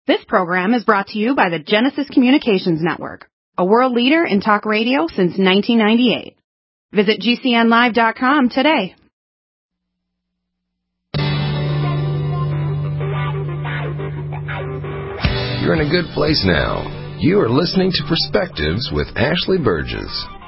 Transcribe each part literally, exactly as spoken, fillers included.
This program is brought to you by the Genesis Communications Network, a world leader in talk radio since nineteen ninety-eight. Visit G C N live dot com today. You're in a good place now. You are listening to Perspectives with Ashley Burgess.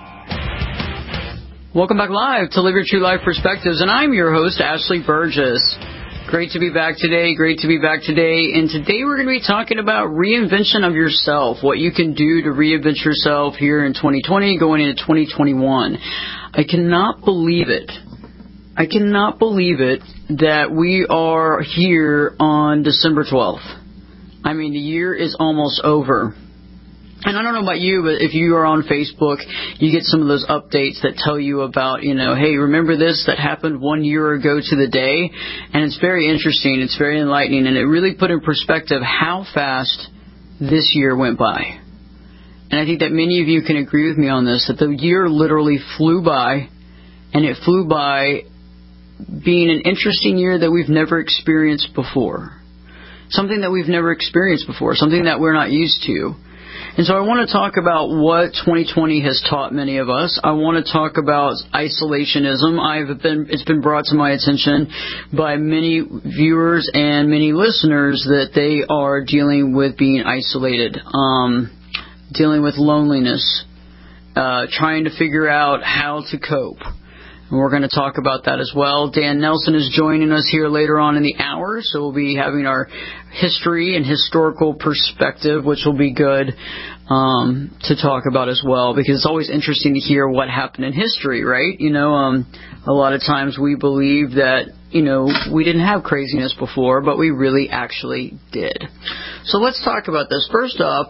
Welcome back live to Live Your True Life Perspectives, and I'm your host, Ashley Burgess. Great to be back today. Great to be back today. And today we're going to be talking about reinvention of yourself, what you can do to reinvent yourself here in twenty twenty, going into twenty twenty-one. I cannot believe it. I cannot believe it that we are here on December twelfth. I mean, the year is almost over. And I don't know about you, but if you are on Facebook, you get some of those updates that tell you about, you know, hey, remember this that happened one year ago to the day? And it's very interesting. It's very enlightening. And it really put in perspective how fast this year went by. And I think that many of you can agree with me on this, that the year literally flew by, and it flew by being an interesting year that we've never experienced before. Something that we've never experienced before, something that we're not used to. And so I want to talk about what twenty twenty has taught many of us. I want to talk about isolationism. I've been, it's been brought to my attention by many viewers and many listeners that they are dealing with being isolated, um, dealing with loneliness, uh, trying to figure out how to cope. And we're going to talk about that as well. Dan Nelson is joining us here later on in the hour, so we'll be having our history and historical perspective, which will be good um, to talk about as well, because it's always interesting to hear what happened in history, right? You know, um, a lot of times we believe that, you know, we didn't have craziness before, but we really actually did. So let's talk about this. First up,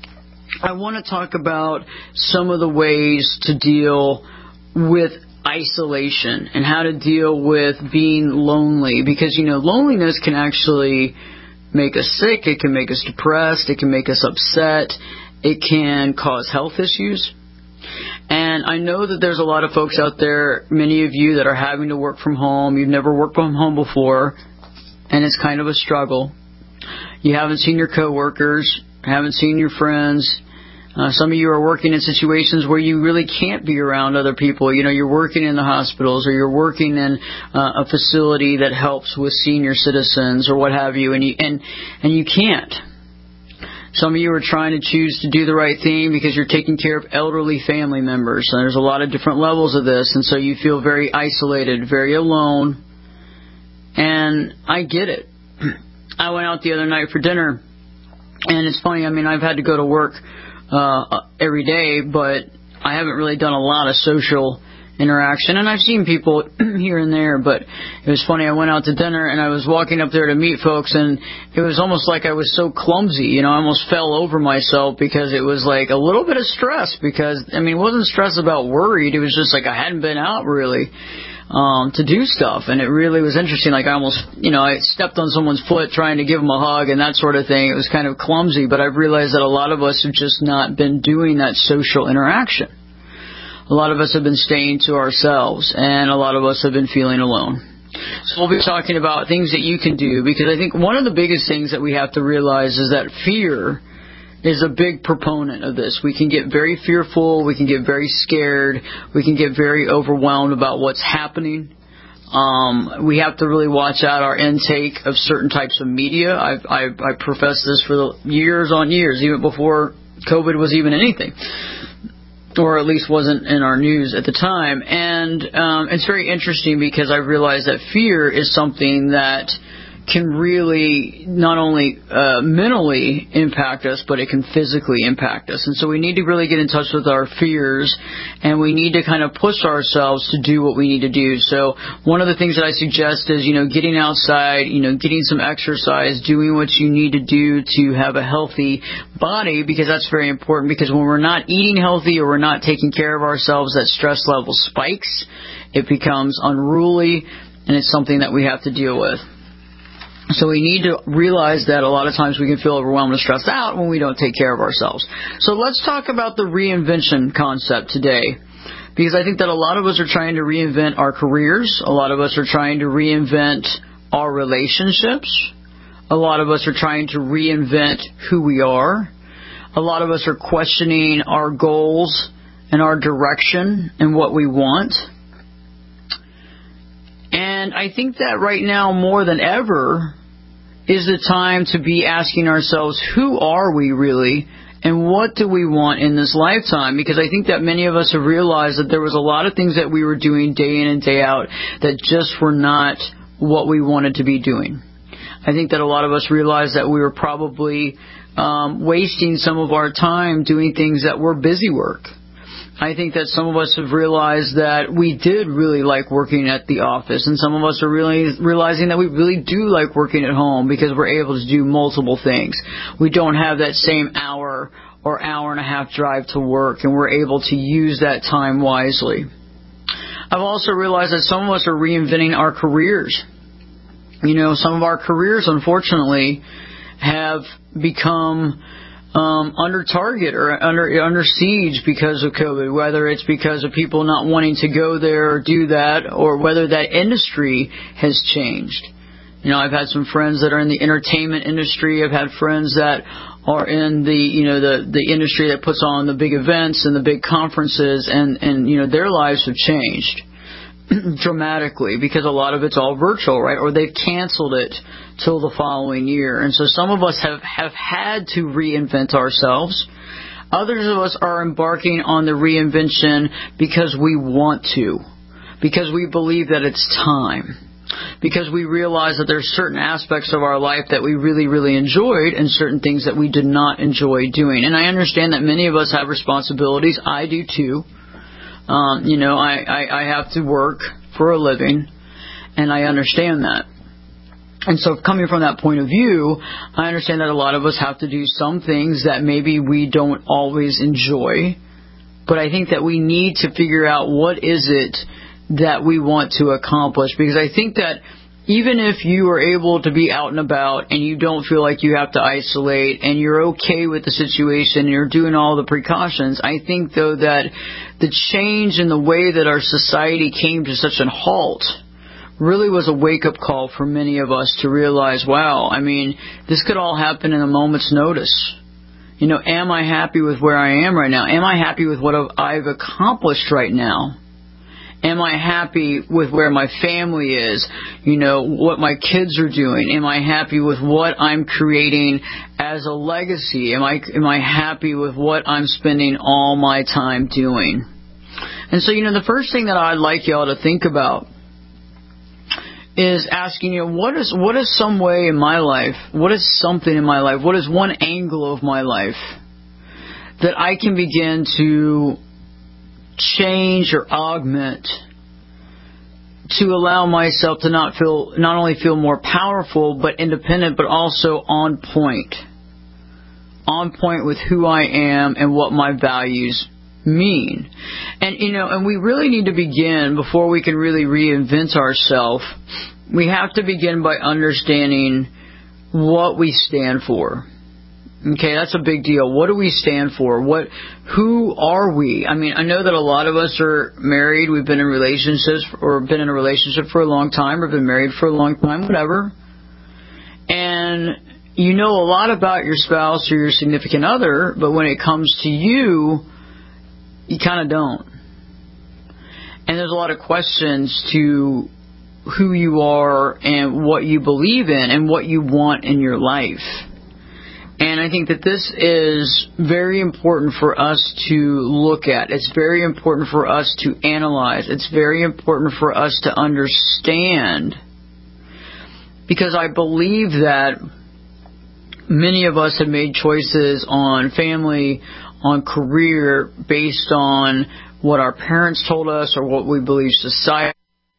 I want to talk about some of the ways to deal with isolation and how to deal with being lonely, because, you know, loneliness can actually make us sick, it can make us depressed, it can make us upset, it can cause health issues. And I know that there's a lot of folks out there, many of you that are having to work from home. You've never worked from home before, and it's kind of a struggle. You haven't seen your coworkers, haven't seen your friends. Uh, some of you are working in situations where you really can't be around other people. You know, you're working in the hospitals, or you're working in uh, a facility that helps with senior citizens or what have you, and you and and you can't. Some of you are trying to choose to do the right thing because you're taking care of elderly family members. So there's a lot of different levels of this, and so you feel very isolated, very alone. And I get it. I went out the other night for dinner, and it's funny. I mean, I've had to go to work Uh, every day, but I haven't really done a lot of social interaction, and I've seen people here and there, but it was funny. I went out to dinner, and I was walking up there to meet folks, and it was almost like I was so clumsy, you know, I almost fell over myself, because it was like a little bit of stress, because, I mean, it wasn't stress about worried, it was just like I hadn't been out really Um, to do stuff, and it really was interesting. Like I almost, you know, I stepped on someone's foot trying to give them a hug and that sort of thing. It was kind of clumsy, but I've realized that a lot of us have just not been doing that social interaction. A lot of us have been staying to ourselves, and a lot of us have been feeling alone. So we'll be talking about things that you can do, because I think one of the biggest things that we have to realize is that fear is a big proponent of this. We can get very fearful, we can get very scared, we can get very overwhelmed about what's happening. Um, we have to really watch out our intake of certain types of media. I've, I've, I professed this for the years on years, even before COVID was even anything, or at least wasn't in our news at the time. And um, it's very interesting, because I realized that fear is something that can really not only uh, mentally impact us, but it can physically impact us. And so we need to really get in touch with our fears, and we need to kind of push ourselves to do what we need to do. So one of the things that I suggest is, you know, getting outside, you know, getting some exercise, doing what you need to do to have a healthy body, because that's very important, because when we're not eating healthy, or we're not taking care of ourselves, that stress level spikes, it becomes unruly, and it's something that we have to deal with. So we need to realize that a lot of times we can feel overwhelmed and stressed out when we don't take care of ourselves. So let's talk about the reinvention concept today, because I think that a lot of us are trying to reinvent our careers. A lot of us are trying to reinvent our relationships. A lot of us are trying to reinvent who we are. A lot of us are questioning our goals and our direction and what we want. And I think that right now, more than ever, is the time to be asking ourselves, who are we really? And what do we want in this lifetime? Because I think that many of us have realized that there was a lot of things that we were doing day in and day out that just were not what we wanted to be doing. I think that a lot of us realized that we were probably um, wasting some of our time doing things that were busy work. I think that some of us have realized that we did really like working at the office, and some of us are really realizing that we really do like working at home because we're able to do multiple things. We don't have that same hour or hour and a half drive to work, and we're able to use that time wisely. I've also realized that some of us are reinventing our careers. You know, some of our careers, unfortunately, have become Um, under target or under under siege because of COVID, whether it's because of people not wanting to go there or do that, or whether that industry has changed. You know, I've had some friends that are in the entertainment industry. I've had friends that are in the, you know, the, the industry that puts on the big events and the big conferences, and, and, you know, their lives have changed dramatically because a lot of it's all virtual, right? Or they've canceled it till the following year. And so some of us have, have had to reinvent ourselves. Others of us are embarking on the reinvention because we want to, because we believe that it's time, because we realize that there's certain aspects of our life that we really, really enjoyed and certain things that we did not enjoy doing. And I understand that many of us have responsibilities. I do too. Um, you know, I, I, I have to work for a living, and I understand that. And so coming from that point of view, I understand that a lot of us have to do some things that maybe we don't always enjoy, but I think that we need to figure out what is it that we want to accomplish, because I think that even if you are able to be out and about and you don't feel like you have to isolate and you're okay with the situation and you're doing all the precautions, I think, though, that the change in the way that our society came to such a halt really was a wake-up call for many of us to realize, wow, I mean, this could all happen in a moment's notice. You know, am I happy with where I am right now? Am I happy with what I've accomplished right now? Am I happy with where my family is? You know, what my kids are doing? Am I happy with what I'm creating as a legacy? Am I, am I happy with what I'm spending all my time doing? And so, you know, the first thing that I'd like y'all to think about is asking, you know, what is, what is some way in my life, what is something in my life, what is one angle of my life that I can begin to change or augment to allow myself to not feel, not only feel more powerful but independent, but also on point, on point with who I am and what my values mean. And you know, and we really need to begin, before we can really reinvent ourselves, we have to begin by understanding what we stand for. Okay, that's a big deal. What do we stand for? What, who are we? I mean, I know that a lot of us are married. We've been in relationships or been in a relationship for a long time or been married for a long time, whatever. And you know a lot about your spouse or your significant other, but when it comes to you, you kind of don't. And there's a lot of questions to who you are and what you believe in and what you want in your life. And I think that this is very important for us to look at. It's very important for us to analyze. It's very important for us to understand. Because I believe that many of us have made choices on family, on career, based on what our parents told us or what we believe society.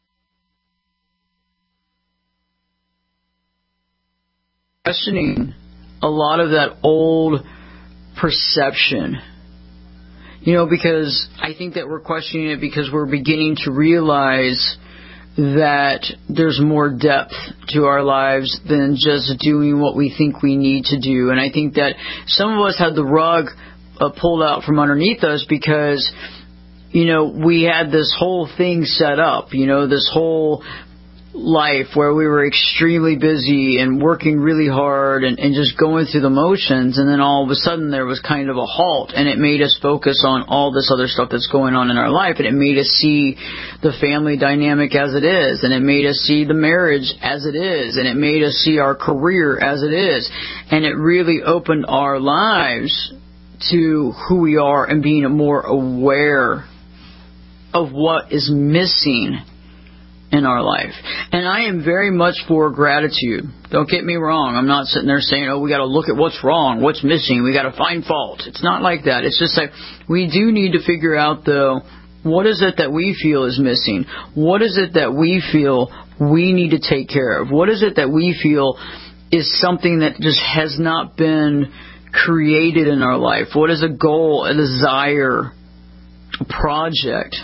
Questioning a lot of that old perception, you know, because I think that we're questioning it because we're beginning to realize that there's more depth to our lives than just doing what we think we need to do. And I think that some of us had the rug uh, pulled out from underneath us because, you know, we had this whole thing set up, you know, this whole life where we were extremely busy and working really hard and, and just going through the motions, and then all of a sudden there was kind of a halt, and it made us focus on all this other stuff that's going on in our life, and it made us see the family dynamic as it is, and it made us see the marriage as it is, and it made us see our career as it is, and it really opened our lives to who we are and being more aware of what is missing in our life. And I am very much for gratitude. Don't get me wrong. I'm not sitting there saying, oh, we got to look at what's wrong, what's missing, we got to find fault. It's not like that. It's just like we do need to figure out, though, what is it that we feel is missing? What is it that we feel we need to take care of? What is it that we feel is something that just has not been created in our life? What is a goal, a desire, a project?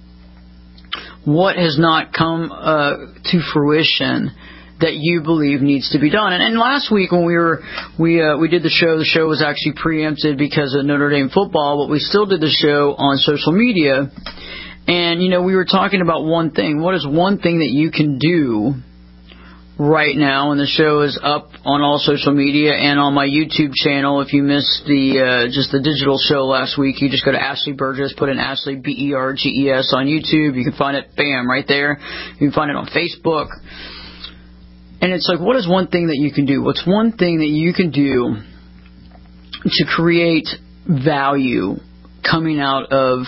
What has not come uh, to fruition that you believe needs to be done? And, and last week when we were we uh, we did the show, the show was actually preempted because of Notre Dame football, but we still did the show on social media. And you know, we were talking about one thing. What is one thing that you can do right now? And the show is up on all social media and on my YouTube channel. If you missed the uh, just the digital show last week, you just go to Ashley Burgess, put in Ashley B E R G E S on YouTube. You can find it, bam, right there. You can find it on Facebook. And it's like, what is one thing that you can do? What's one thing that you can do to create value coming out of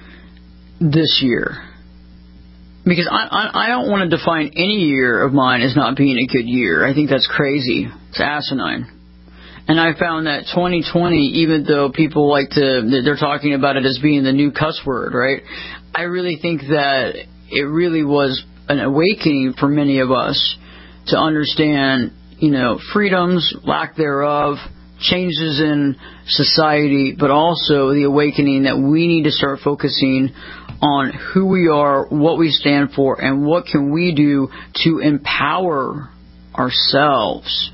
this year? Because I, I, I don't want to define any year of mine as not being a good year. I think that's crazy. It's asinine. And I found that twenty twenty, even though people like to, they're talking about it as being the new cuss word, right? I really think that it really was an awakening for many of us to understand, you know, freedoms, lack thereof, changes in society, but also the awakening that we need to start focusing on who we are, what we stand for, and what can we do to empower ourselves.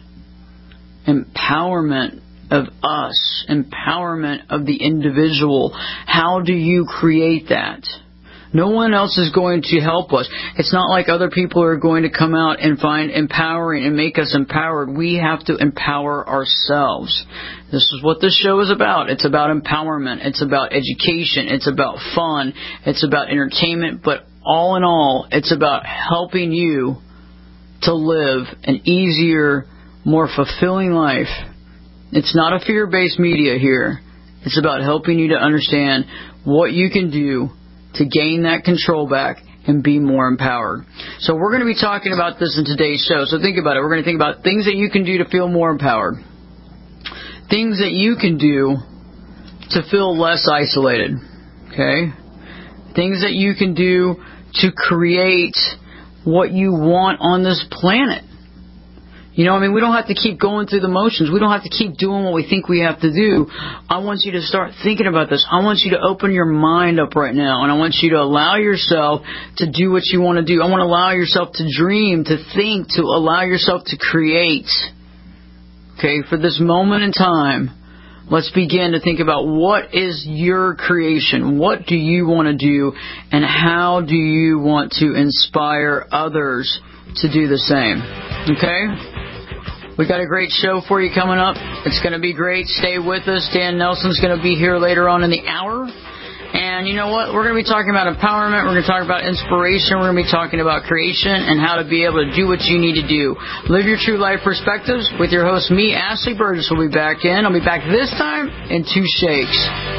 Empowerment of us. Empowerment of the individual. How do you create that? No one else is going to help us. It's not like other people are going to come out and find empowering and make us empowered. We have to empower ourselves. This is what this show is about. It's about empowerment. It's about education. It's about fun. It's about entertainment. But all in all, it's about helping you to live an easier, more fulfilling life. It's not a fear-based media here. It's about helping you to understand what you can do to gain that control back and be more empowered. So we're going to be talking about this in today's show. So think about it. We're going to think about things that you can do to feel more empowered. Things that you can do to feel less isolated. Okay? Things that you can do to create what you want on this planet. You know, I mean, we don't have to keep going through the motions. We don't have to keep doing what we think we have to do. I want you to start thinking about this. I want you to open your mind up right now, and I want you to allow yourself to do what you want to do. I want to allow yourself to dream, to think, to allow yourself to create. Okay, for this moment in time, let's begin to think about what is your creation? What do you want to do? And how do you want to inspire others to do the same? Okay? We got a great show for you coming up. It's going to be great. Stay with us. Dan Nelson's going to be here later on in the hour. And you know what? We're going to be talking about empowerment. We're going to talk about inspiration. We're going to be talking about creation and how to be able to do what you need to do. Live your true life perspectives with your host, me, Ashley Burgess, will be back in. I'll be back this time in two shakes.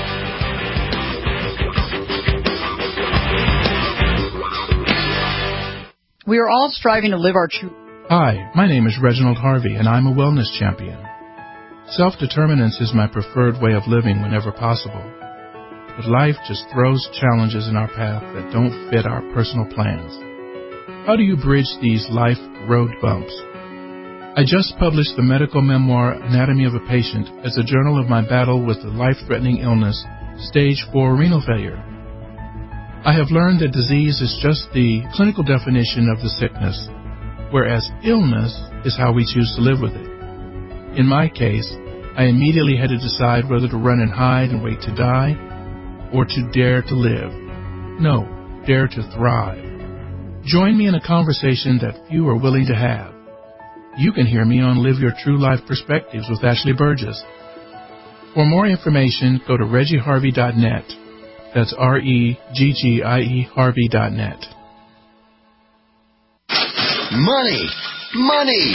We are all striving to live our true. Hi, my name is Reginald Harvey, and I'm a wellness champion. Self-determinance is my preferred way of living whenever possible. But life just throws challenges in our path that don't fit our personal plans. How do you bridge these life road bumps? I just published the medical memoir Anatomy of a Patient as a journal of my battle with the life-threatening illness, stage four renal failure. I have learned that disease is just the clinical definition of the sickness, whereas illness is how we choose to live with it. In my case, I immediately had to decide whether to run and hide and wait to die, or to dare to live. No, dare to thrive. Join me in a conversation that few are willing to have. You can hear me on Live Your True Life Perspectives with Ashley Burgess. For more information, go to reggie harvey dot net. That's R E G G I E Harvey dot net. Money! Money!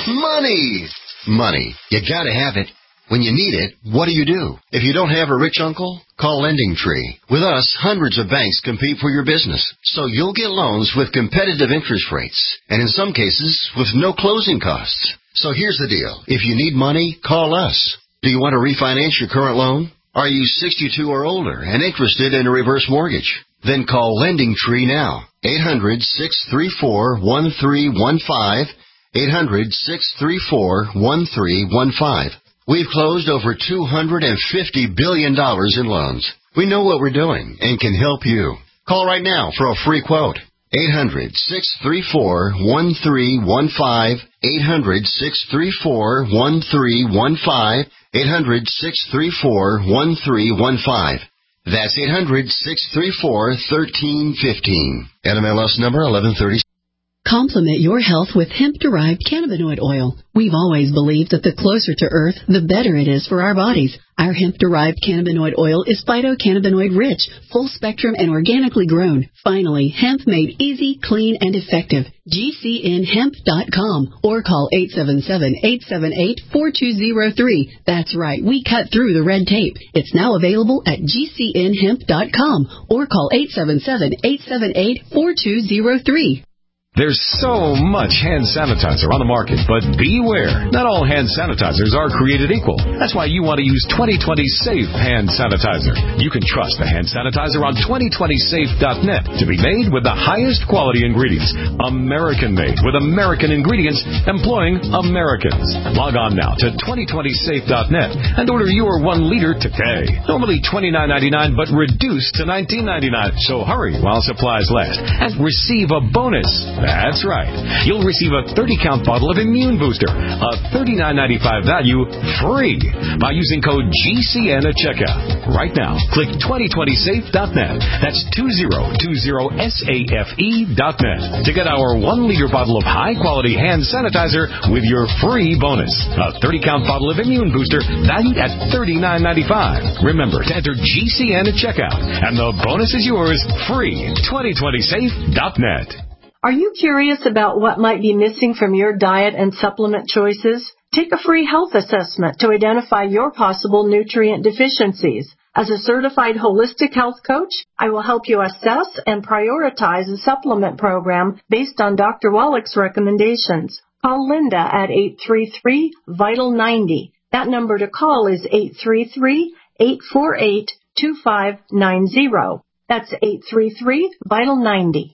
Money! Money. You gotta have it. When you need it, what do you do? If you don't have a rich uncle, call Lending Tree. With us, hundreds of banks compete for your business, so you'll get loans with competitive interest rates, and in some cases, with no closing costs. So here's the deal. If you need money, call us. Do you want to refinance your current loan? Are you sixty-two or older and interested in a reverse mortgage? Then call Lending Tree now. eight hundred, six three four, one three one five. eight hundred, six three four, one three one five. We've closed over two hundred fifty billion dollars in loans. We know what we're doing and can help you. Call right now for a free quote. eight hundred, six three four, one three one five. eight hundred, six three four, one three one five. eight hundred, six three four, one three one five. That's eight hundred, six three four, one three one five. N M L S number eleven thirty. Complement your health with hemp-derived cannabinoid oil. We've always believed that the closer to Earth, the better it is for our bodies. Our hemp-derived cannabinoid oil is phytocannabinoid-rich, full-spectrum, and organically grown. Finally, hemp made easy, clean, and effective. G C N hemp dot com or call eight seven seven, eight seven eight, four two zero three. That's right, we cut through the red tape. It's now available at G C N hemp dot com or call eight seven seven, eight seven eight, four two zero three. There's so much hand sanitizer on the market, but beware. Not all hand sanitizers are created equal. That's why you want to use twenty twenty Safe Hand Sanitizer. You can trust the hand sanitizer on twenty twenty safe dot net to be made with the highest quality ingredients. American-made with American ingredients employing Americans. Log on now to twenty twenty safe dot net and order your one liter today. Normally twenty-nine ninety-nine, but reduced to nineteen ninety-nine. So hurry while supplies last and receive a bonus. That's right. You'll receive a thirty count bottle of Immune Booster, a thirty-nine ninety-five value, free by using code G C N at checkout. Right now, click twenty twenty safe dot net. That's two zero two zero safe dot net to get our one liter bottle of high-quality hand sanitizer with your free bonus. A thirty count bottle of Immune Booster valued at thirty-nine ninety-five. Remember to enter G C N at checkout, and the bonus is yours free. twenty twenty safe dot net. Are you curious about what might be missing from your diet and supplement choices? Take a free health assessment to identify your possible nutrient deficiencies. As a certified holistic health coach, I will help you assess and prioritize a supplement program based on Doctor Wallach's recommendations. Call Linda at eight three three, vital ninety. That number to call is eight three three, eight four eight, two five nine zero. That's eight three three, vital ninety.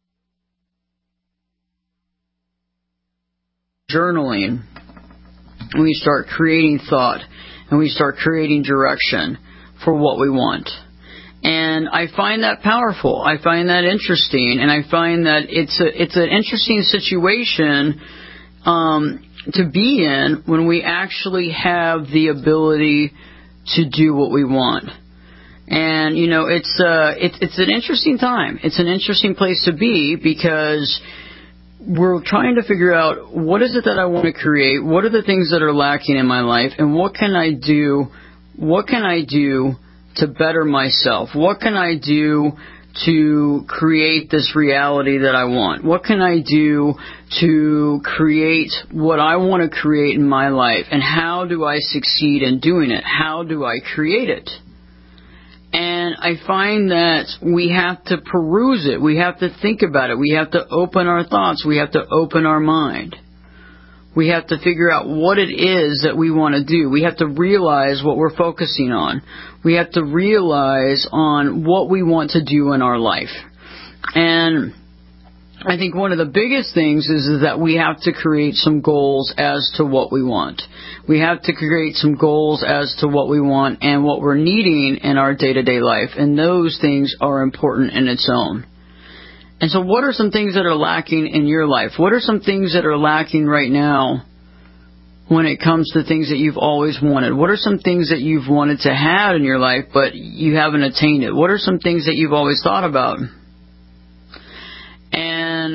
Journaling, we start creating thought and we start creating direction for what we want. And I find that powerful. I find that interesting, and I find that it's a it's an interesting situation um, to be in when we actually have the ability to do what we want. And you know, it's uh it's it's an interesting time. It's an interesting place to be because we're trying to figure out what is it that I want to create, what are the things that are lacking in my life, and what can I do, what can I do to better myself? What can I do to create this reality that I want? What can I do to create what I want to create in my life? And how do I succeed in doing it? How do I create it? And I find that we have to peruse it. We have to think about it. We have to open our thoughts. We have to open our mind. We have to figure out what it is that we want to do. We have to realize what we're focusing on. We have to realize on what we want to do in our life. And I think one of the biggest things is, is that we have to create some goals as to what we want. We have to create some goals as to what we want and what we're needing in our day-to-day life. And those things are important in its own. And so what are some things that are lacking in your life? What are some things that are lacking right now when it comes to things that you've always wanted? What are some things that you've wanted to have in your life but you haven't attained it? What are some things that you've always thought about? And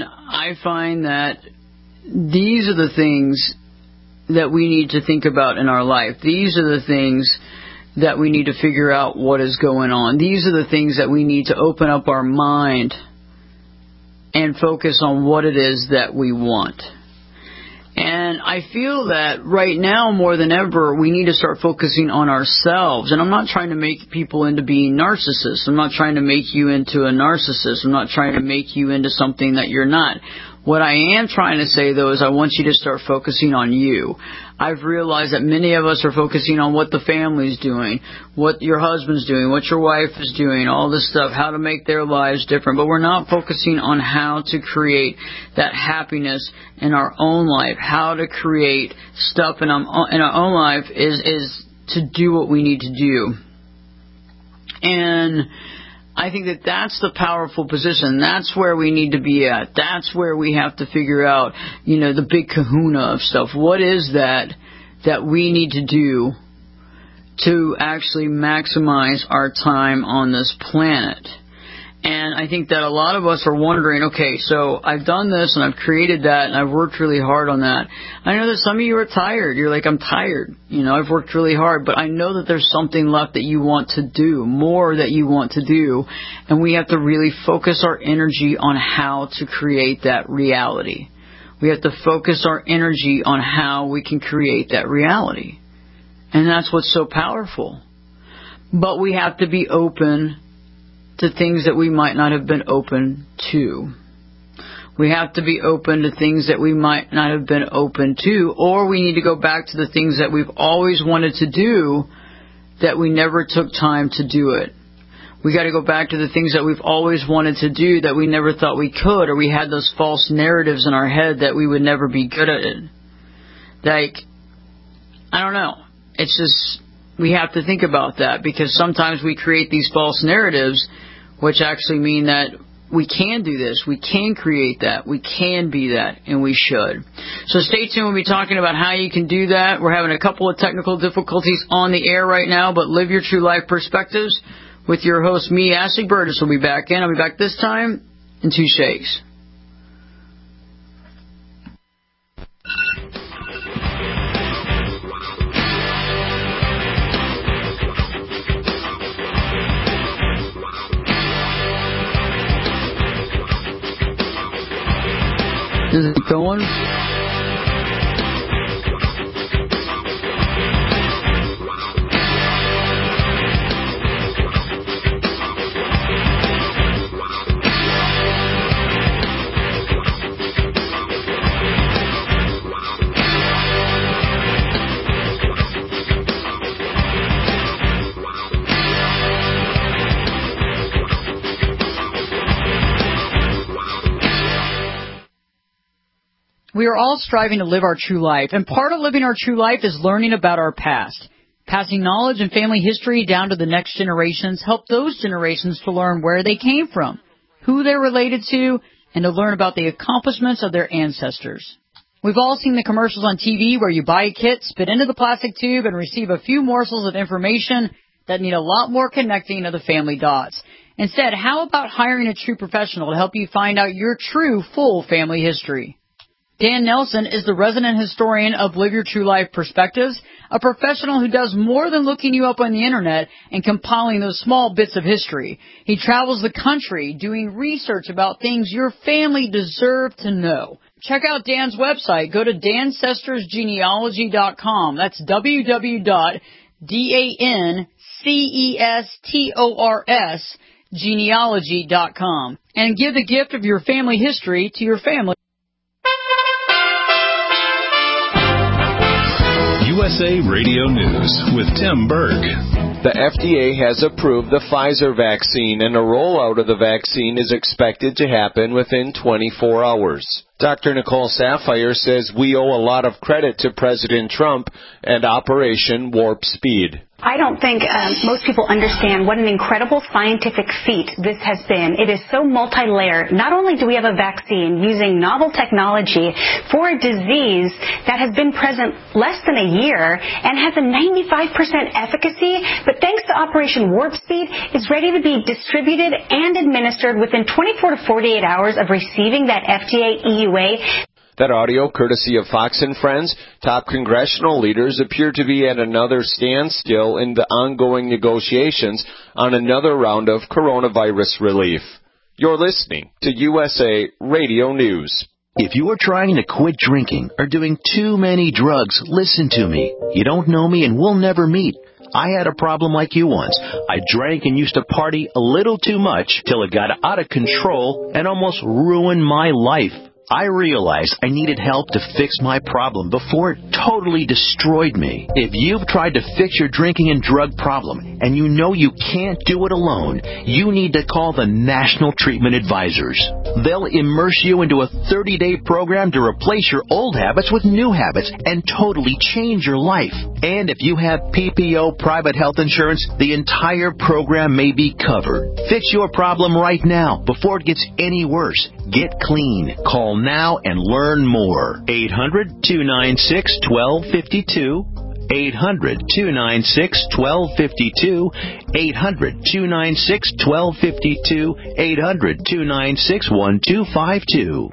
I find that these are the things that we need to think about in our life. These are the things that we need to figure out what is going on. These are the things that we need to open up our mind and focus on what it is that we want. And I feel that right now more than ever, we need to start focusing on ourselves. And I'm not trying to make people into being narcissists. I'm not trying to make you into a narcissist. I'm not trying to make you into something that you're not. What I am trying to say, though, is I want you to start focusing on you. I've realized that many of us are focusing on what the family's doing, what your husband's doing, what your wife is doing, all this stuff, how to make their lives different. But we're not focusing on how to create that happiness in our own life. How to create stuff in our, in our own life is, is to do what we need to do. And I think that that's the powerful position. That's where we need to be at. That's where we have to figure out, you know, the big kahuna of stuff. What is that that we need to do to actually maximize our time on this planet? And I think that a lot of us are wondering, okay, so I've done this and I've created that and I've worked really hard on that. I know that some of you are tired. You're like, I'm tired. You know, I've worked really hard, but I know that there's something left that you want to do, more that you want to do. And we have to really focus our energy on how to create that reality. We have to focus our energy on how we can create that reality. And that's what's so powerful. But we have to be open to things that we might not have been open to. We have to be open to things that we might not have been open to, or we need to go back to the things that we've always wanted to do that we never took time to do it. We got to go back to the things that we've always wanted to do that we never thought we could, or we had those false narratives in our head that we would never be good at it. Like, I don't know. It's just, we have to think about that, because sometimes we create these false narratives which actually mean that we can do this, we can create that, we can be that, and we should. So stay tuned. We'll be talking about how you can do that. We're having a couple of technical difficulties on the air right now, but Live Your True Life Perspectives with your host, me, Ashley Burgess, will be back in. I'll be back this time in two shakes. Is it going? We are all striving to live our true life, and part of living our true life is learning about our past. Passing knowledge and family history down to the next generations help those generations to learn where they came from, who they're related to, and to learn about the accomplishments of their ancestors. We've all seen the commercials on T V where you buy a kit, spit into the plastic tube, and receive a few morsels of information that need a lot more connecting of the family dots. Instead, how about hiring a true professional to help you find out your true, full family history? Dan Nelson is the resident historian of Live Your True Life Perspectives, a professional who does more than looking you up on the internet and compiling those small bits of history. He travels the country doing research about things your family deserve to know. Check out Dan's website. Go to dancestors genealogy dot com. That's w w w dot dancestors genealogy dot com. And give the gift of your family history to your family. U S A Radio News with Tim Berg. The F D A has approved the Pfizer vaccine, and a rollout of the vaccine is expected to happen within twenty-four hours. Doctor Nicole Saphier says we owe a lot of credit to President Trump and Operation Warp Speed. I don't think um, most people understand what an incredible scientific feat this has been. It is so multi-layered. Not only do we have a vaccine using novel technology for a disease that has been present less than a year and has a ninety-five percent efficacy, but thanks to Operation Warp Speed, is ready to be distributed and administered within twenty-four to forty-eight hours of receiving that F D A E U A. That audio, courtesy of Fox and Friends. Top congressional leaders appear to be at another standstill in the ongoing negotiations on another round of coronavirus relief. You're listening to U S A Radio News. If you are trying to quit drinking or doing too many drugs, listen to me. You don't know me and we'll never meet. I had a problem like you once. I drank and used to party a little too much till it got out of control and almost ruined my life. I realized I needed help to fix my problem before it totally destroyed me. If you've tried to fix your drinking and drug problem and you know you can't do it alone, you need to call the National Treatment Advisors. They'll immerse you into a thirty-day program to replace your old habits with new habits and totally change your life. And if you have P P O private health insurance, the entire program may be covered. Fix your problem right now before it gets any worse. Get clean. Call now and learn more. eight hundred, two nine six, one two five two. eight hundred, two nine six, one two five two. eight hundred, two nine six, one two five two. eight hundred, two nine six, one two five two.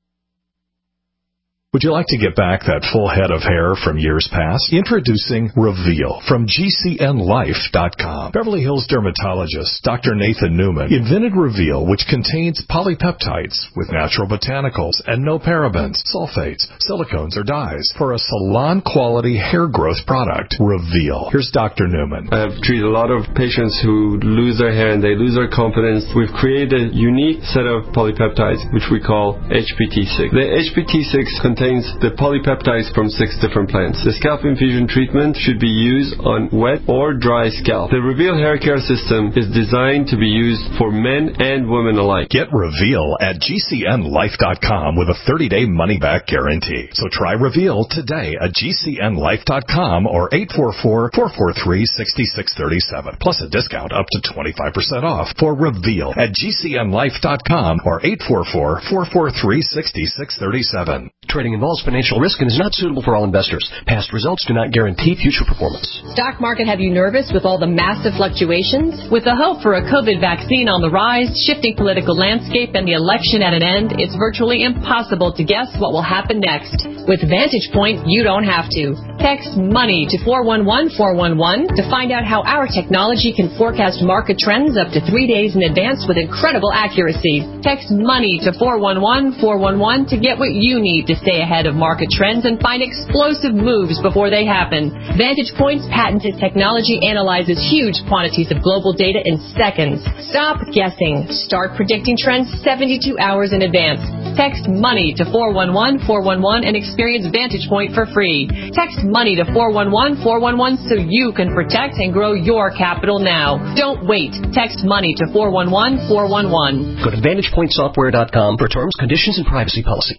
Would you like to get back that full head of hair from years past? Introducing Reveal from G C N life dot com. Beverly Hills dermatologist Doctor Nathan Newman invented Reveal, which contains polypeptides with natural botanicals and no parabens, sulfates, silicones, or dyes for a salon-quality hair growth product. Reveal. Here's Doctor Newman. I've treated a lot of patients who lose their hair and they lose their confidence. We've created a unique set of polypeptides, which we call H P T six. The H P T six contains contains the polypeptides from six different plants. The scalp infusion treatment should be used on wet or dry scalp. The Reveal hair care system is designed to be used for men and women alike. Get Reveal at G C N life dot com with a thirty-day money-back guarantee. So try Reveal today at G C N life dot com or eight four four, four four three, six six three seven, plus a discount up to twenty-five percent off for Reveal at G C N life dot com or eight four four, four four three, six six three seven. Trading involves financial risk and is not suitable for all investors. Past results do not guarantee future performance. Stock market have you nervous with all the massive fluctuations? With the hope for a COVID vaccine on the rise, shifting political landscape, and the election at an end, it's virtually impossible to guess what will happen next. With Vantage Point, you don't have to. Text MONEY to four one one four one one to find out how our technology can forecast market trends up to three days in advance with incredible accuracy. Text MONEY to four one one four one one to get what you need to stay ahead of market trends and find explosive moves before they happen. Vantage Point's patented technology analyzes huge quantities of global data in seconds. Stop guessing. Start predicting trends seventy-two hours in advance. Text MONEY to four one one four one one and experience Vantage Point for free. Text MONEY to four one one four one one so you can protect and grow your capital now. Don't wait. Text MONEY to four one one four one one. Go to vantage point software dot com for terms, conditions, and privacy policy.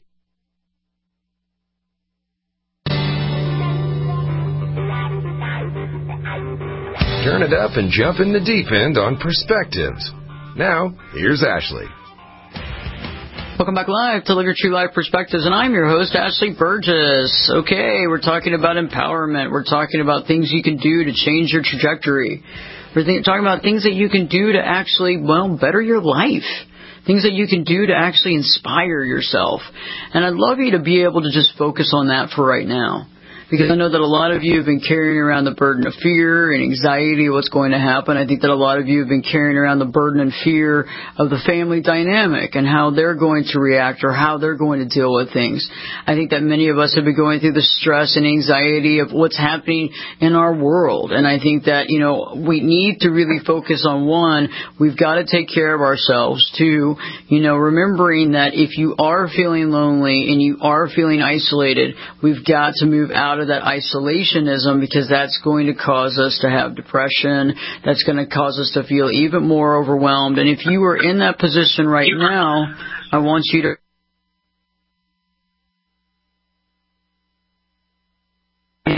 Turn it up and jump in the deep end on Perspectives. Now, here's Ashley. Welcome back live to Live Your True Life Perspectives, and I'm your host, Ashley Burgess. Okay, we're talking about empowerment. We're talking about things you can do to change your trajectory. We're th- talking about things that you can do to actually, well, better your life. Things that you can do to actually inspire yourself. And I'd love you to be able to just focus on that for right now. Because I know that a lot of you have been carrying around the burden of fear and anxiety of what's going to happen. I think that a lot of you have been carrying around the burden and fear of the family dynamic and how they're going to react or how they're going to deal with things. I think that many of us have been going through the stress and anxiety of what's happening in our world. And I think that, you know, we need to really focus on, one, we've got to take care of ourselves. Two, you know, remembering that if you are feeling lonely and you are feeling isolated, we've got to move out of that isolationism, because that's going to cause us to have depression. That's going to cause us to feel even more overwhelmed. And if you are in that position right now, I want you to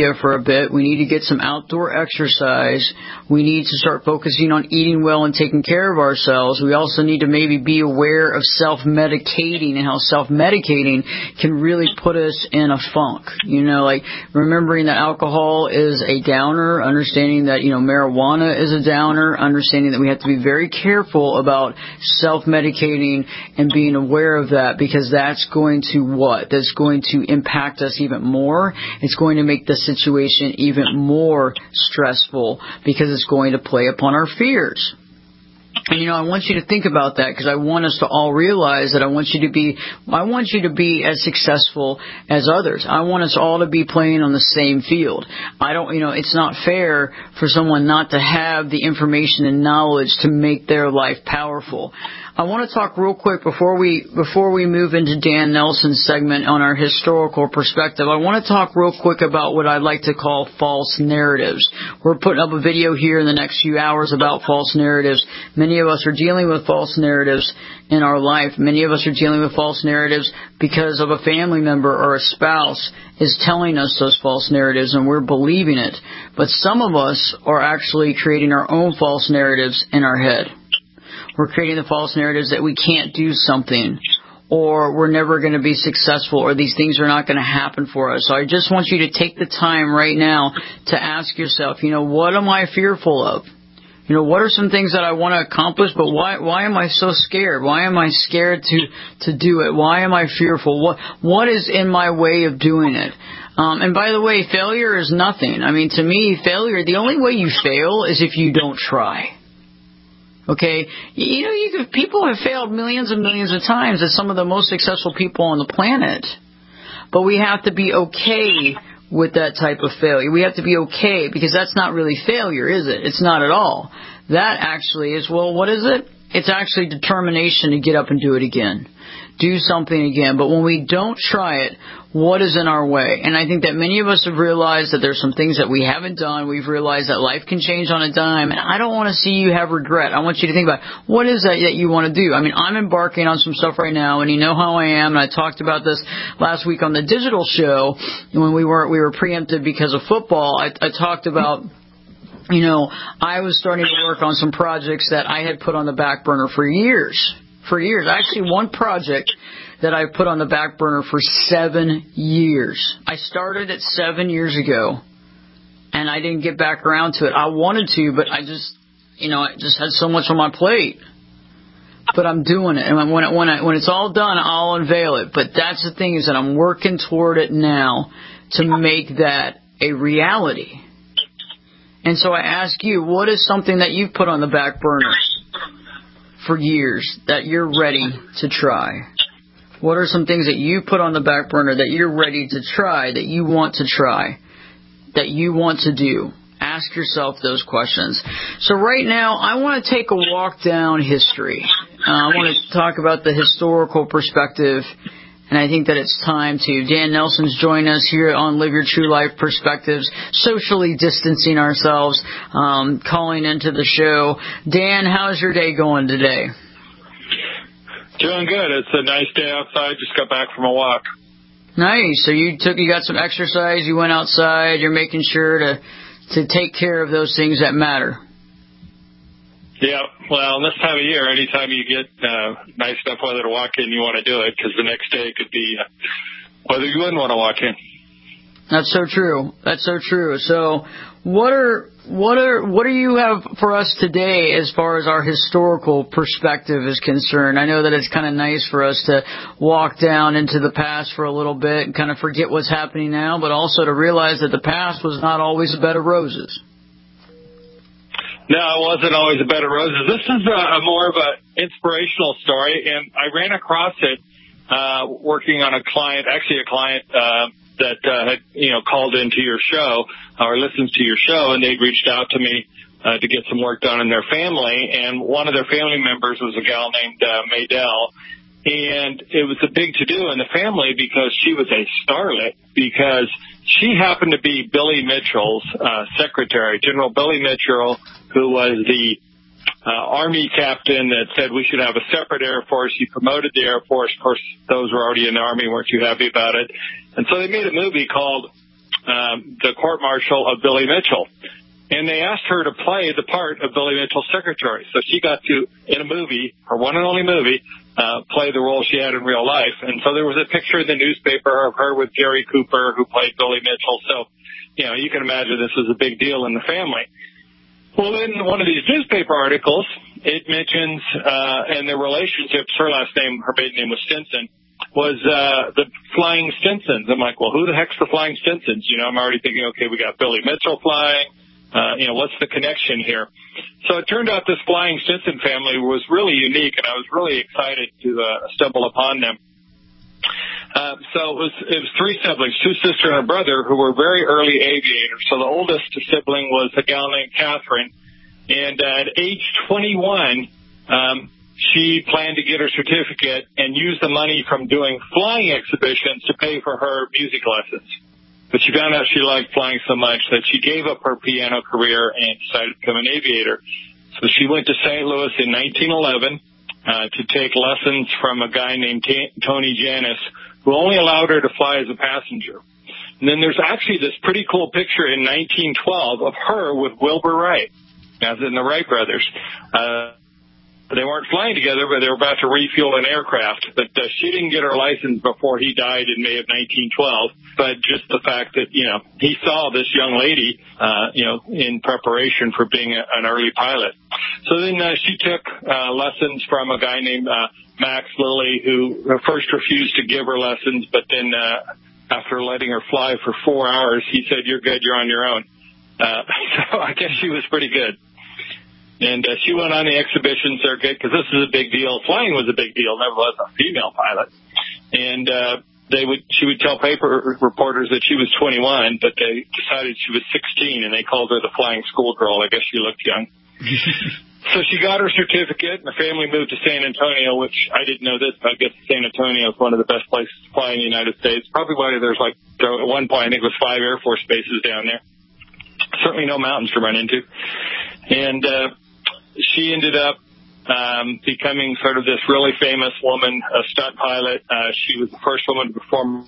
media for a bit. We need to get some outdoor exercise. We need to start focusing on eating well and taking care of ourselves. We also need to maybe be aware of self-medicating and how self-medicating can really put us in a funk. You know, like remembering that alcohol is a downer, understanding that, you know, marijuana is a downer, understanding that we have to be very careful about self-medicating and being aware of that, because that's going to what? That's going to impact us even more. It's going to make the situation even more stressful because it's going to play upon our fears. And, you know, I want you to think about that, because I want us to all realize that I want you to be, I want you to be as successful as others. I want us all to be playing on the same field. I don't, you know, it's not fair for someone not to have the information and knowledge to make their life powerful. I want to talk real quick before we before we move into Dan Nelson's segment on our historical perspective. I want to talk real quick about what I'd like to call false narratives. We're putting up a video here in the next few hours about false narratives. Many of us are dealing with false narratives in our life. Many of us are dealing with false narratives because of a family member or a spouse is telling us those false narratives and we're believing it. But some of us are actually creating our own false narratives in our head. We're creating the false narratives that we can't do something, or we're never going to be successful, or these things are not going to happen for us. So I just want you to take the time right now to ask yourself, you know, what am I fearful of? You know, what are some things that I want to accomplish, but why why am I so scared? Why am I scared to, to do it? Why am I fearful? What What is in my way of doing it? Um, and by the way, failure is nothing. I mean, to me, failure, the only way you fail is if you don't try. Okay, you know, you could, people have failed millions and millions of times as some of the most successful people on the planet. But we have to be okay with that type of failure. We have to be okay, because that's not really failure, is it? It's not at all. That actually is, well, what is it? It's actually determination to get up and do it again. Do something again. But when we don't try it, what is in our way? And I think that many of us have realized that there's some things that we haven't done. We've realized that life can change on a dime. And I don't want to see you have regret. I want you to think about, what is that that you want to do? I mean, I'm embarking on some stuff right now, and you know how I am. And I talked about this last week on the digital show when we weren't, we were preempted because of football. I, I talked about, you know, I was starting to work on some projects that I had put on the back burner for years. For years. Actually, one project that I put on the back burner for seven years. I started it seven years ago, and I didn't get back around to it. I wanted to, but I just, you know, I just had so much on my plate. But I'm doing it, and when it, when I, when it's all done, I'll unveil it. But that's the thing, is that I'm working toward it now to make that a reality. And so I ask you, what is something that you've put on the back burner for years that you're ready to try? What are some things that you put on the back burner that you're ready to try, that you want to try, that you want to do? Ask yourself those questions. So right now, I want to take a walk down history. Uh, I want to talk about the historical perspective, and I think that it's time to. Dan Nelson's joined us here on Live Your True Life Perspectives, socially distancing ourselves, um, calling into the show. Dan, how's your day going today? Doing good. It's a nice day outside. Just got back from a walk. Nice. So you took, you got some exercise. You went outside. You're making sure to to take care of those things that matter. Yeah. Well, this time of year, anytime you get uh, nice enough weather to walk in, you want to do it, because the next day could be uh, whether you wouldn't want to walk in. That's so true. That's so true. So, what are what are what do you have for us today as far as our historical perspective is concerned? I know that it's kind of nice for us to walk down into the past for a little bit and kind of forget what's happening now, but also to realize that the past was not always a bed of roses. No, it wasn't always a bed of roses. This is a, a more of an inspirational story, and I ran across it uh, working on a client, actually a client uh, that uh, had, you know, called into your show or listens to your show, and they'd reached out to me uh, to get some work done in their family. And one of their family members was a gal named uh, Maydell, and it was a big to-do in the family because she was a starlet, because she happened to be Billy Mitchell's uh, secretary, General Billy Mitchell, who was the uh, Army captain that said we should have a separate Air Force. He promoted the Air Force. Of course, those were already in the Army, weren't too happy about it. And so they made a movie called um, the court martial of Billy Mitchell. And they asked her to play the part of Billy Mitchell's secretary. So she got to, in a movie, her one and only movie, uh, play the role she had in real life. And so there was a picture in the newspaper of her with Gary Cooper, who played Billy Mitchell. So, you know, you can imagine this was a big deal in the family. Well, in one of these newspaper articles, it mentions, uh, and their relationships, her last name, her maiden name was Stinson, was, uh, the Flying Stinsons. I'm like, well, who the heck's the Flying Stinsons? You know, I'm already thinking, okay, we got Billy Mitchell flying. Uh, you know, what's the connection here? So it turned out this Flying Stinson family was really unique, and I was really excited to uh, stumble upon them. Uh, so it was, it was three siblings, two sisters and a brother, who were very early aviators. So the oldest sibling was a gal named Catherine, and uh, at age twenty-one, um, she planned to get her certificate and use the money from doing flying exhibitions to pay for her music lessons. But she found out she liked flying so much that she gave up her piano career and decided to become an aviator. So she went to Saint Louis in nineteen eleven uh, to take lessons from a guy named T- Tony Janis, who only allowed her to fly as a passenger. And then there's actually this pretty cool picture in nineteen twelve of her with Wilbur Wright, as in the Wright brothers. Uh, They weren't flying together, but they were about to refuel an aircraft. But uh, she didn't get her license before he died in May of nineteen twelve. But just the fact that, you know, he saw this young lady, uh, you know, in preparation for being a, an early pilot. So then uh, she took uh, lessons from a guy named uh, Max Lilly, who first refused to give her lessons, but then uh, after letting her fly for four hours, he said, "You're good, you're on your own." Uh, so I guess she was pretty good. And uh, she went on the exhibition circuit because this is a big deal. Flying was a big deal. Never was a female pilot. And uh, they would, she would tell paper reporters that she was twenty-one, but they decided she was sixteen, and they called her the flying schoolgirl. I guess she looked young. So she got her certificate, and the family moved to San Antonio, which I didn't know this, but I guess San Antonio is one of the best places to fly in the United States. Probably why there's like, at one point, I think it was five Air Force bases down there. Certainly no mountains to run into. And uh, she ended up um, becoming sort of this really famous woman, a stunt pilot. Uh, she was the first woman to perform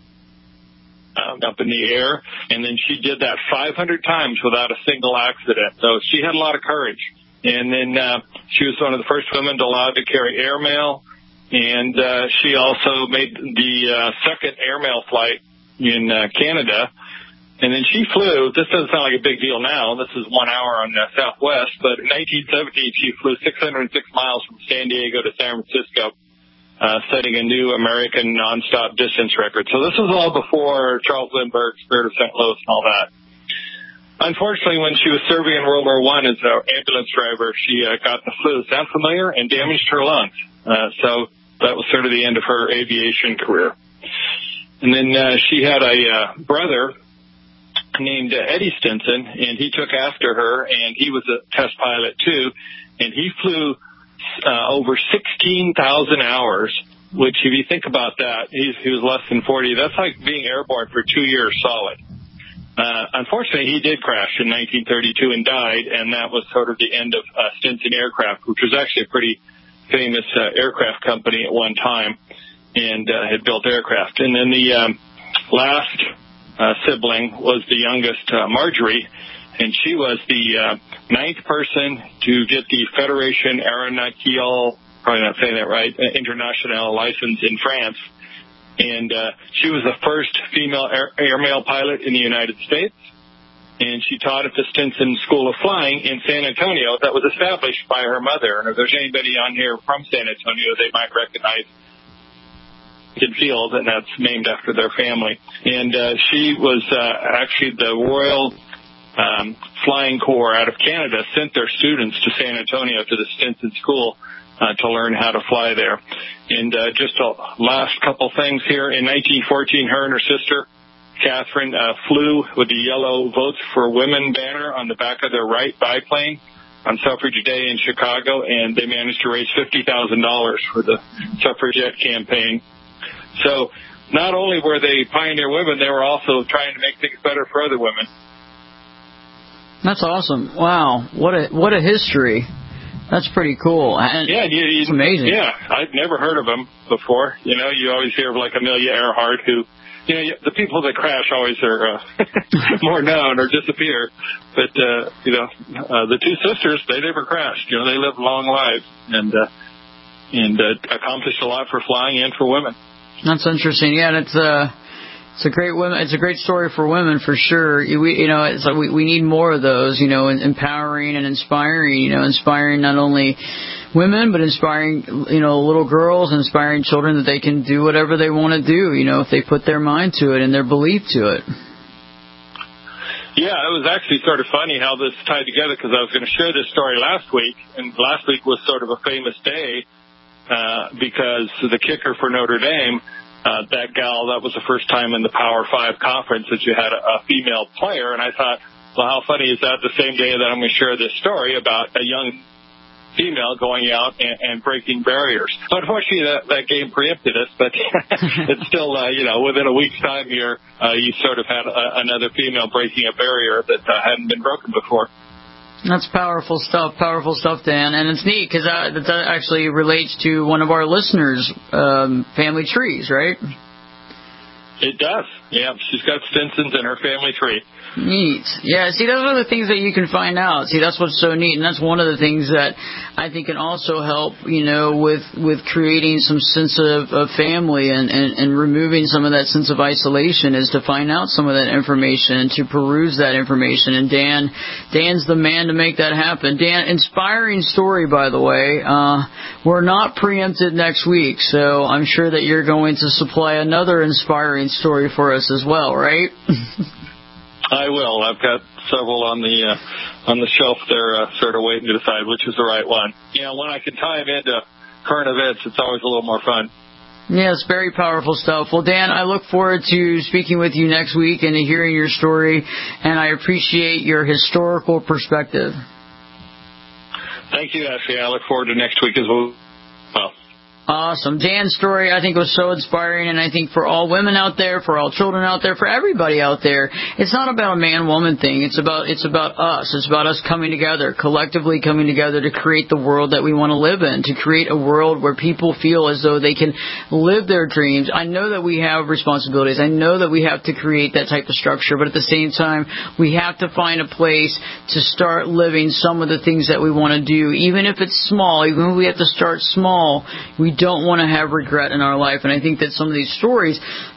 um, up in the air, and then she did that five hundred times without a single accident. So she had a lot of courage. And then uh, she was one of the first women to allow to carry airmail, and uh, she also made the uh, second airmail flight in uh, Canada. And then she flew, this doesn't sound like a big deal now, this is one hour on uh, Southwest, but in nineteen seventeen she flew six hundred six miles from San Diego to San Francisco, uh, setting a new American nonstop distance record. So this was all before Charles Lindbergh, Spirit of Saint Louis, and all that. Unfortunately, when she was serving in World War One as an ambulance driver, she uh, got the flu. Sound familiar? And damaged her lungs. Uh, so that was sort of the end of her aviation career. And then uh, she had a uh, brother named uh, Eddie Stinson, and he took after her, and he was a test pilot too, and he flew uh, over sixteen thousand hours, which if you think about that, he's, he was less than forty. That's like being airborne for two years solid. Uh, unfortunately, he did crash in nineteen thirty-two and died, and that was sort of the end of uh, Stinson Aircraft, which was actually a pretty famous uh, aircraft company at one time, and uh, had built aircraft. And then the um, last uh, sibling was the youngest, uh, Marjorie, and she was the uh, ninth person to get the Fédération Aéronautique, probably not saying that right, uh, International license in France. And uh, she was the first female air, airmail pilot in the United States. And she taught at the Stinson School of Flying in San Antonio that was established by her mother. And if there's anybody on here from San Antonio, they might recognize Field, and that's named after their family. And uh, she was uh, actually the Royal um, Flying Corps out of Canada sent their students to San Antonio to the Stinson School Uh, to learn how to fly there. And uh, just a last couple things here. In nineteen fourteen, her and her sister, Catherine, uh, flew with the yellow Votes for Women banner on the back of their right biplane on Suffrage Day in Chicago, and they managed to raise fifty thousand dollars for the suffragette campaign. So not only were they pioneer women, they were also trying to make things better for other women. That's awesome. Wow. What a, what a history. That's pretty cool. And yeah, you, you, it's amazing. Yeah, I'd never heard of him before. You know, you always hear of like Amelia Earhart, who you know, the people that crash always are uh, more known or disappear. But, uh, you know, uh, the two sisters, they never crashed. You know, they lived long lives and, uh, and uh, accomplished a lot for flying and for women. That's interesting. Yeah, and it's uh, it's a great women. It's a great story for women for sure. We, you know, it's like we we need more of those. You know, empowering and inspiring. You know, inspiring not only women, but inspiring, you know, little girls, inspiring children that they can do whatever they want to do. You know, if they put their mind to it and their belief to it. Yeah, it was actually sort of funny how this tied together because I was going to share this story last week, and last week was sort of a famous day. Uh, because the kicker for Notre Dame, uh, that gal, that was the first time in the Power Five conference that you had a, a female player. And I thought, well, how funny is that the same day that I'm going to share this story about a young female going out and, and breaking barriers. Unfortunately, that, that game preempted us, but it's still, uh, you know, within a week's time here, uh, you sort of had a, another female breaking a barrier that uh, hadn't been broken before. That's powerful stuff, powerful stuff, Dan. And it's neat because uh, that actually relates to one of our listeners' um, family trees, right? It does. Yeah, she's got Stinson's in her family tree. Neat. Yeah, see, those are the things that you can find out. See, that's what's so neat, and that's one of the things that I think can also help, you know, with, with creating some sense of, of family and, and, and removing some of that sense of isolation is to find out some of that information, to peruse that information. And Dan, Dan's the man to make that happen. Dan, inspiring story, by the way. Uh, we're not preempted next week, so I'm sure that you're going to supply another inspiring story for us as well, right? I will. I've got several on the uh, on the shelf there, uh, sort of waiting to decide which is the right one. You know, when I can tie them into current events, it's always a little more fun. Yes, very powerful stuff. Well, Dan, I look forward to speaking with you next week and to hearing your story, and I appreciate your historical perspective. Thank you, Ashley. I look forward to next week as well. Well. Awesome. Dan's story, I think, was so inspiring, and I think for all women out there, for all children out there, for everybody out there, it's not about a man-woman thing. It's about it's about us. It's about us coming together, collectively coming together to create the world that we want to live in, to create a world where people feel as though they can live their dreams. I know that we have responsibilities. I know that we have to create that type of structure, but at the same time, we have to find a place to start living some of the things that we want to do, even if it's small, even if we have to start small. We don't want to have regret in our life, and I think that some of these stories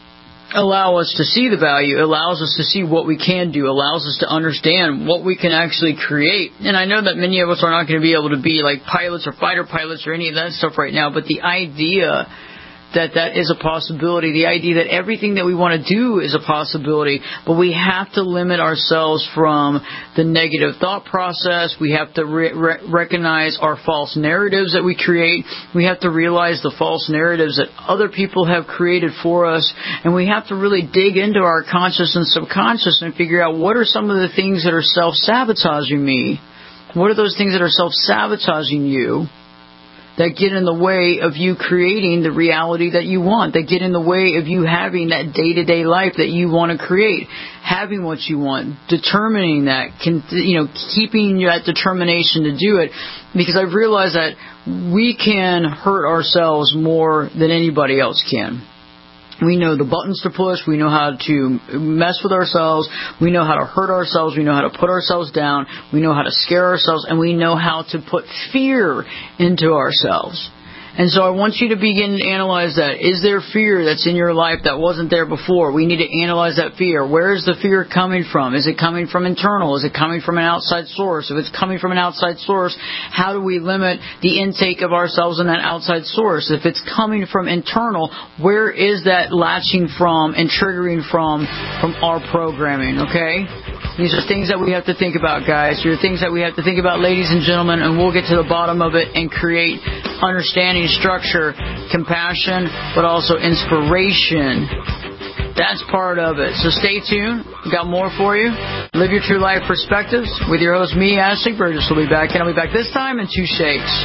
allow us to see the value, allows us to see what we can do, allows us to understand what we can actually create. And I know that many of us are not going to be able to be like pilots or fighter pilots or any of that stuff right now, but the idea that that is a possibility, the idea that everything that we want to do is a possibility, but we have to limit ourselves from the negative thought process. We have to re- re- recognize our false narratives that we create. We have to realize the false narratives that other people have created for us, and we have to really dig into our conscious and subconscious and figure out what are some of the things that are self-sabotaging me. What are those things that are self-sabotaging you, that get in the way of you creating the reality that you want, that get in the way of you having that day-to-day life that you want to create, having what you want, determining that, you know, keeping that determination to do it. Because I've realized that we can hurt ourselves more than anybody else can. We know the buttons to push. We know how to mess with ourselves. We know how to hurt ourselves. We know how to put ourselves down. We know how to scare ourselves. And we know how to put fear into ourselves. And so I want you to begin to analyze that. Is there fear that's in your life that wasn't there before? We need to analyze that fear. Where is the fear coming from? Is it coming from internal? Is it coming from an outside source? If it's coming from an outside source, how do we limit the intake of ourselves in that outside source? If it's coming from internal, where is that latching from and triggering from from our programming, okay? These are things that we have to think about, guys. These are things that we have to think about, ladies and gentlemen, and we'll get to the bottom of it and create understanding, structure, compassion, but also inspiration. That's part of it. So stay tuned. We've got more for you. Live your true life perspectives with your host, me, Ashley Burgess. We'll be back, and I'll be back this time in two shakes.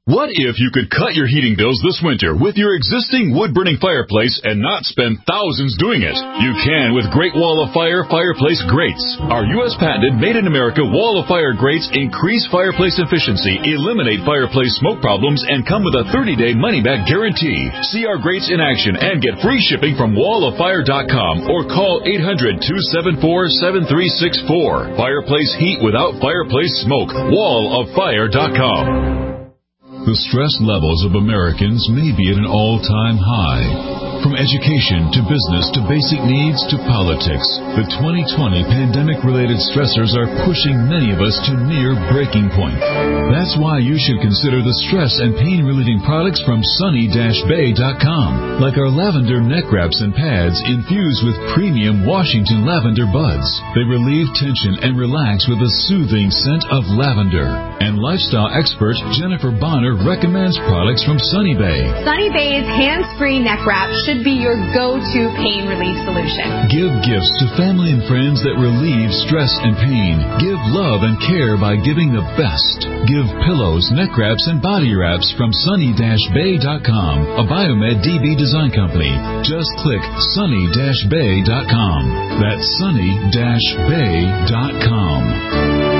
What if you could cut your heating bills this winter with your existing wood-burning fireplace and not spend thousands doing it? You can with Great Wall of Fire fireplace grates. Our U S patented made-in-America Wall of Fire grates increase fireplace efficiency, eliminate fireplace smoke problems, and come with a thirty-day money-back guarantee. See our grates in action and get free shipping from wall of fire dot com or call eight hundred, two seven four, seven three six four. Fireplace heat without fireplace smoke. wall of fire dot com. The stress levels of Americans may be at an all-time high. From education to business to basic needs to politics, the twenty twenty pandemic-related stressors are pushing many of us to near breaking point. That's why you should consider the stress and pain-relieving products from sunny dash bay dot com, like our lavender neck wraps and pads infused with premium Washington lavender buds. They relieve tension and relax with a soothing scent of lavender. And lifestyle expert Jennifer Bonner recommends products from Sunny Bay. Sunny Bay's hands-free neck wrap should be your go-to pain relief solution. Give gifts to family and friends that relieve stress and pain. Give love and care by giving the best. Give pillows, neck wraps, and body wraps from sunny dash bay dot com, a Biomed D B design company. Just click sunny dash bay dot com. That's sunny dash bay dot com.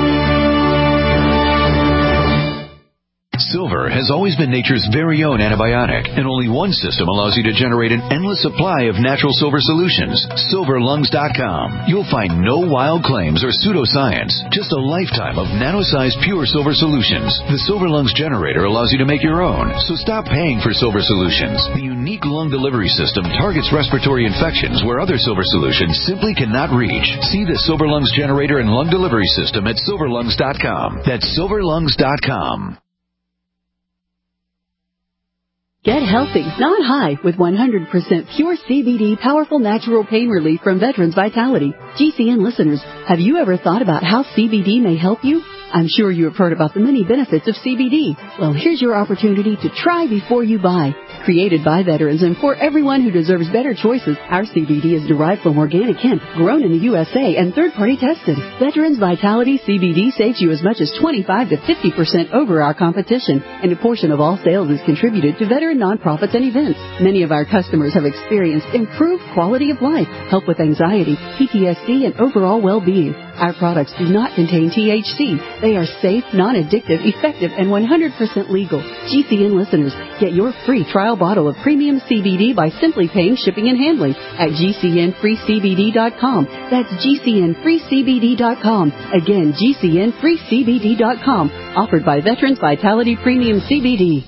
Silver has always been nature's very own antibiotic, and only one system allows you to generate an endless supply of natural silver solutions. silver lungs dot com. You'll find no wild claims or pseudoscience, just a lifetime of nano-sized pure silver solutions. The Silver Lungs generator allows you to make your own, so stop paying for silver solutions. The unique lung delivery system targets respiratory infections where other silver solutions simply cannot reach. See the Silver Lungs generator and lung delivery system at silver lungs dot com. That's silver lungs dot com. Get healthy, not high, with one hundred percent pure C B D powerful natural pain relief from Veterans Vitality. G C N listeners, have you ever thought about how C B D may help you? I'm sure you have heard about the many benefits of C B D. Well, here's your opportunity to try before you buy. Created by veterans and for everyone who deserves better choices, our C B D is derived from organic hemp, grown in the U S A, and third-party tested. Veterans Vitality C B D saves you as much as twenty-five to fifty percent over our competition, and a portion of all sales is contributed to veteran nonprofits and events. Many of our customers have experienced improved quality of life, help with anxiety, P T S D, and overall well-being. Our products do not contain T H C. They are safe, non-addictive, effective, and one hundred percent legal. G C N listeners, get your free trial bottle of premium C B D by simply paying shipping and handling at G C N free C B D dot com. That's G C N free C B D dot com. Again, G C N free C B D dot com. Offered by Veterans Vitality Premium C B D.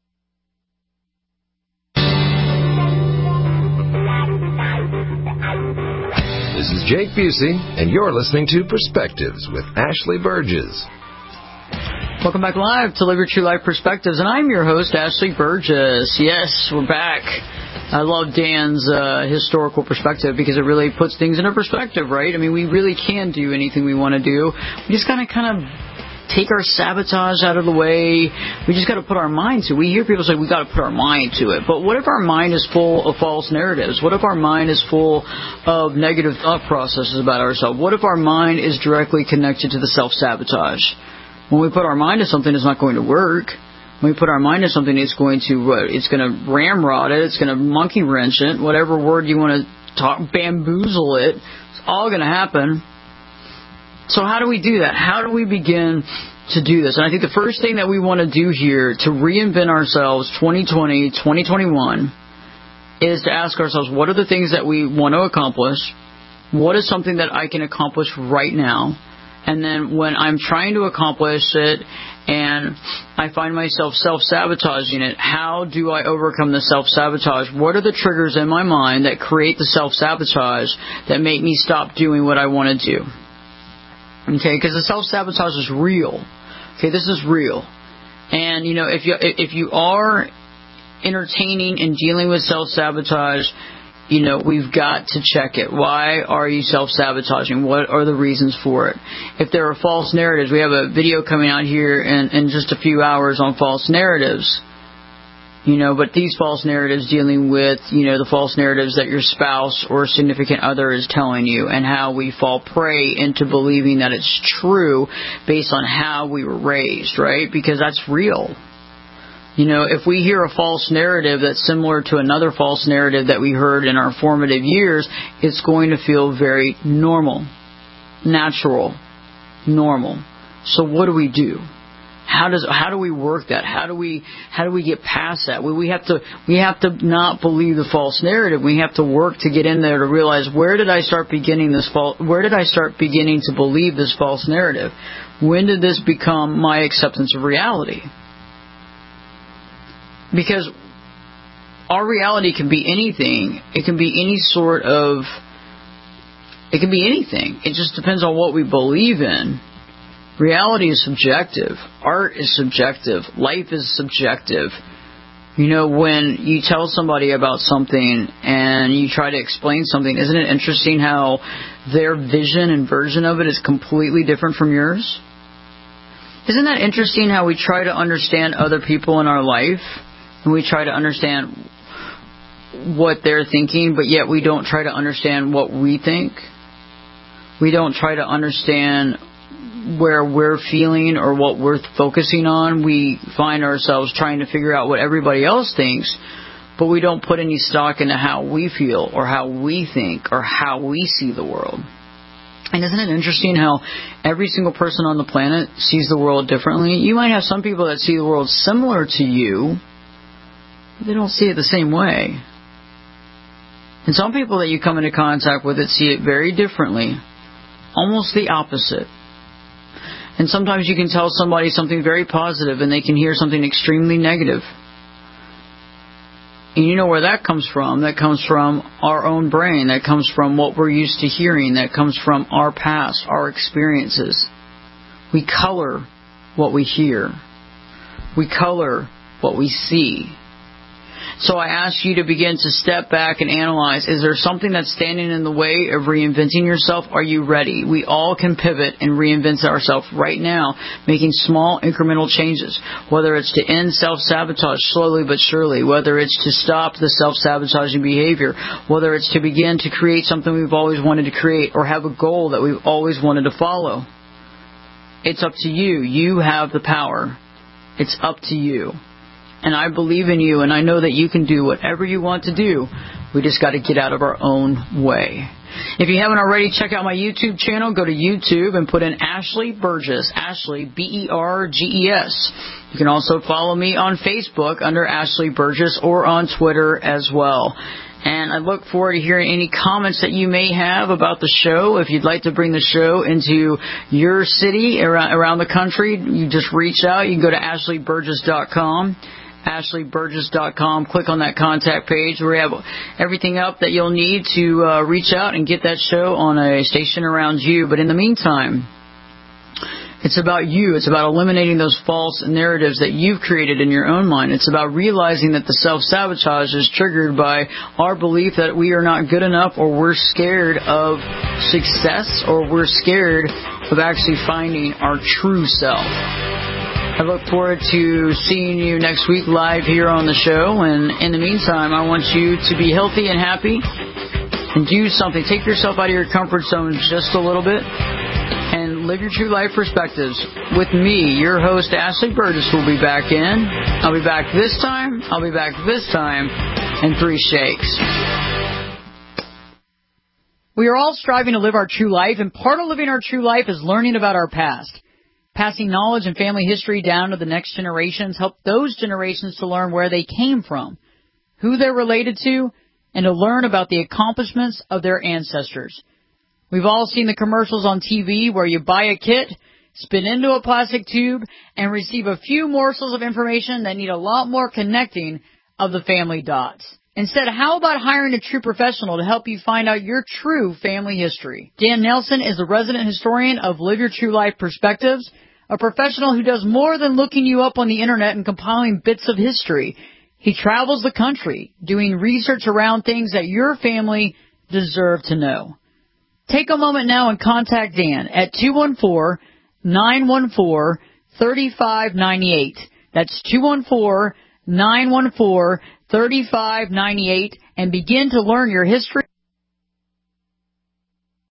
This is Jake Busey, and you're listening to Perspectives with Ashley Burgess. Welcome back live to Live Your True Life Perspectives, and I'm your host, Ashley Burgess. Yes, we're back. I love Dan's uh, historical perspective because it really puts things into perspective, right? I mean, we really can do anything we want to do. We just got to kind of take our sabotage out of the way. We just got to put our mind to it. We hear people say we got to put our mind to it. But what if our mind is full of false narratives? What if our mind is full of negative thought processes about ourselves? What if our mind is directly connected to the self-sabotage? When we put our mind to something, it's not going to work. When we put our mind to something, it's going to uh, it's going to ramrod it. It's going to monkey wrench it. Whatever word you want to talk, bamboozle it. It's all going to happen. So how do we do that? How do we begin to do this? And I think the first thing that we want to do here to reinvent ourselves twenty twenty, twenty twenty-one is to ask ourselves, what are the things that we want to accomplish? What is something that I can accomplish right now? And then when I'm trying to accomplish it and I find myself self-sabotaging it, how do I overcome the self-sabotage? What are the triggers in my mind that create the self-sabotage that make me stop doing what I want to do? Okay, because the self-sabotage is real. Okay, this is real. And, you know, if you if you are entertaining and dealing with self-sabotage, you know, we've got to check it. Why are you self-sabotaging? What are the reasons for it? If there are false narratives, we have a video coming out here in, in just a few hours on false narratives. You know, but these false narratives dealing with, you know, the false narratives that your spouse or significant other is telling you and how we fall prey into believing that it's true based on how we were raised, right? Because that's real. You know, if we hear a false narrative that's similar to another false narrative that we heard in our formative years, it's going to feel very normal, natural, normal. So what do we do? How does how do we work that? How do we how do we get past that? We, we have to we have to not believe the false narrative. We have to work to get in there to realize, where did I start beginning this false? Where did I start beginning to believe this false narrative? When did this become my acceptance of reality? Because our reality can be anything. It can be any sort of, it can be anything. It just depends on what we believe in. Reality is subjective. Art is subjective. Life is subjective. You know, when you tell somebody about something and you try to explain something, isn't it interesting how their vision and version of it is completely different from yours? Isn't that interesting how we try to understand other people in our life? And we try to understand what they're thinking, but yet we don't try to understand what we think. We don't try to understand where we're feeling or what we're focusing on. We find ourselves trying to figure out what everybody else thinks, but we don't put any stock into how we feel or how we think or how we see the world. And isn't it interesting how every single person on the planet sees the world differently? You might have some people that see the world similar to you, but they don't see it the same way. And some people that you come into contact with that see it very differently, almost the opposite. And sometimes you can tell somebody something very positive and they can hear something extremely negative. And you know where that comes from. That comes from our own brain. That comes from what we're used to hearing. That comes from our past, our experiences. We color what we hear. We color what we see. So I ask you to begin to step back and analyze, is there something that's standing in the way of reinventing yourself? Are you ready? We all can pivot and reinvent ourselves right now, making small incremental changes, whether it's to end self-sabotage slowly but surely, whether it's to stop the self-sabotaging behavior, whether it's to begin to create something we've always wanted to create or have a goal that we've always wanted to follow. It's up to you. You have the power. It's up to you. And I believe in you, and I know that you can do whatever you want to do. We just got to get out of our own way. If you haven't already, check out my YouTube channel. Go to YouTube and put in Ashley Burgess. Ashley, B E R G E S. You can also follow me on Facebook under Ashley Burgess or on Twitter as well. And I look forward to hearing any comments that you may have about the show. If you'd like to bring the show into your city, around, around the country, you just reach out. You can go to ashley burgess dot com. ashley burgess dot com. Click on that contact page where we have everything up that you'll need to uh, reach out and get that show on a station around you. But in the meantime, it's about you. It's about eliminating those false narratives that you've created in your own mind. It's about realizing that the self-sabotage is triggered by our belief that we are not good enough, or we're scared of success, or we're scared of actually finding our true self. I look forward to seeing you next week live here on the show. And in the meantime, I want you to be healthy and happy and do something. Take yourself out of your comfort zone just a little bit and live your true life perspectives. With me, your host, Ashley Burgess, will be back in. I'll be back this time. I'll be back this time in three shakes. We are all striving to live our true life, and part of living our true life is learning about our past. Passing knowledge and family history down to the next generations help those generations to learn where they came from, who they're related to, and to learn about the accomplishments of their ancestors. We've all seen the commercials on T V where you buy a kit, spin into a plastic tube, and receive a few morsels of information that need a lot more connecting of the family dots. Instead, how about hiring a true professional to help you find out your true family history? Dan Nelson is the resident historian of Live Your True Life Perspectives, a professional who does more than looking you up on the internet and compiling bits of history. He travels the country doing research around things that your family deserve to know. Take a moment now and contact Dan at two one four, nine one four, three five nine eight. That's two one four, nine one four, three five nine eight, and begin to learn your history.